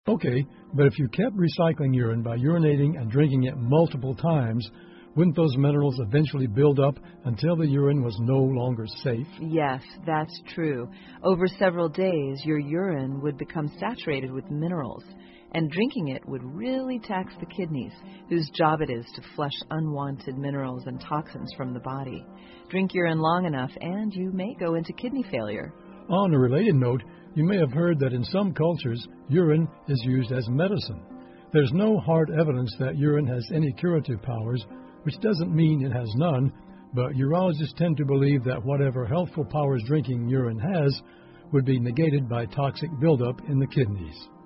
Okay, but if you kept recycling urine by urinating and drinking it multiple times, wouldn't those minerals eventually build up until the urine was no longer safe? Yes, that's true. Over several days, your urine would become saturated with minerals, and drinking it would really tax the kidneys, whose job it is to flush unwanted minerals and toxins from the body. Drink urine long enough, and you may go into kidney failure. On a related note, you may have heard that in some cultures, urine is used as medicine. There's no hard evidence that urine has any curative powers, which doesn't mean it has none, but urologists tend to believe that whatever healthful powers drinking urine has would be negated by toxic buildup in the kidneys.